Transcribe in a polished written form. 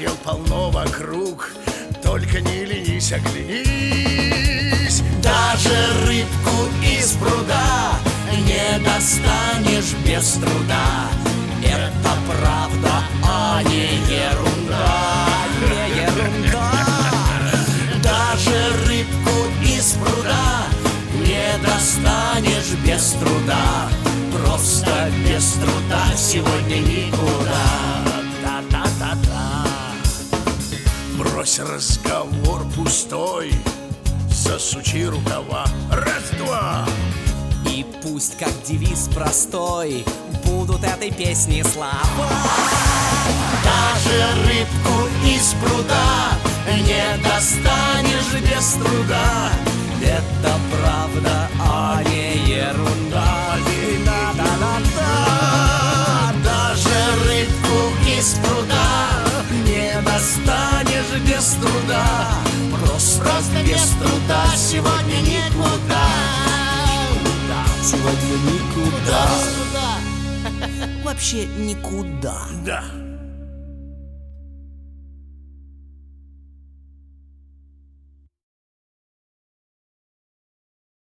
дел полно вокруг, только не ленись, оглянись. Даже рыбку из пруда не достанешь без труда. Это правда, а не ерунда. Не ерунда. Даже рыбку из пруда не достанешь без труда. Просто без труда сегодня никуда. Та-та-та-та. Брось разговор пустой, засучи рукава, раз-два. И пусть как девиз простой будут этой песни слова. Даже рыбку из пруда не достанешь без труда. Это правда, а не ерунда. Да-да-да. Даже рыбку из пруда не достанешь без труда. Просто без труда сегодня никуда. Сегодня никуда. Вообще никуда. Да.